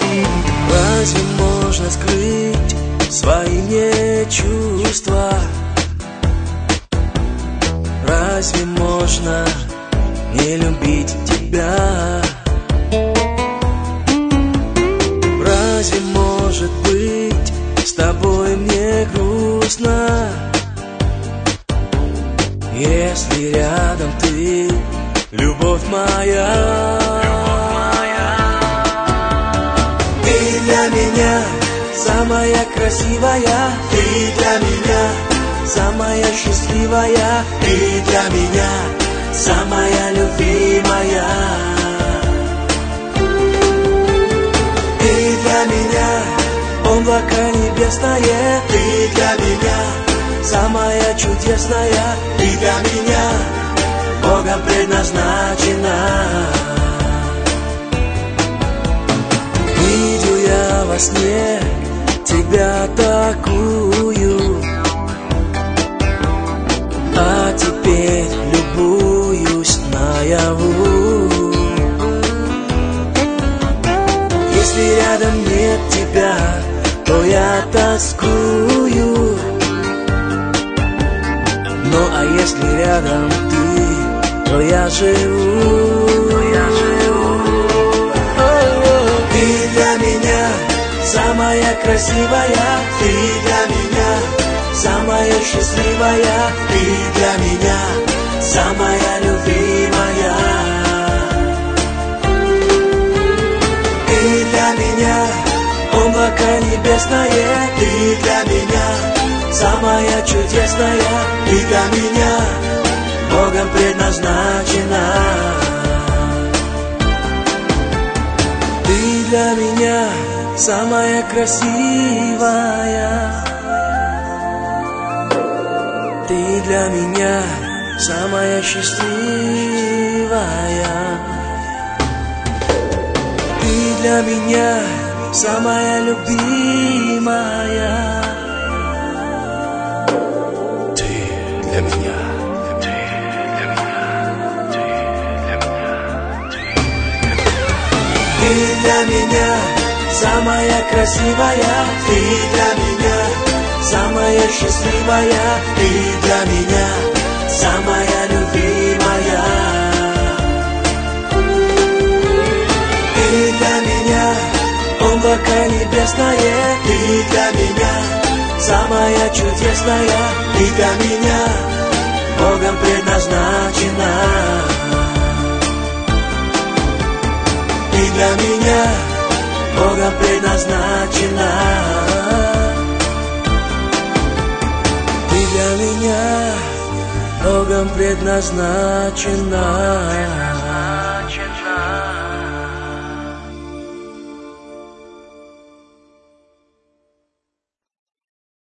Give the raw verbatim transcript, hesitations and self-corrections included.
Разве можно скрыть свои мне чувства? Разве можно не любить тебя? Разве может быть с тобой мне грустно, если рядом ты, любовь моя? Ты для меня самая красивая, ты для меня самая счастливая, ты для меня самая любимая. Ты для меня облако небесное, ты для меня самая чудесная, ты для меня Богом предназначена. Видел я во сне тебя такую, а теперь любуюсь наяву. Если рядом нет тебя, то я тоскую. Ну а если рядом ты, то я живу, то я живу. Ты для меня самая красивая, ты для меня самая счастливая, ты для меня самая любимая. Ты для меня облако небесное, ты для меня самая чудесная, ты для меня Богом предназначена. Ты для меня самая красивая, ты для меня самая счастливая, ты для меня самая любимая. Ты для меня. Ты для меня самая красивая, ты для меня самая счастливая, ты для меня самая любимая. Ты для меня облако небесное, ты для меня самая чудесная, ты для меня Богом предназначена. Ты для меня Богом предназначена. Ты для меня Богом предназначена.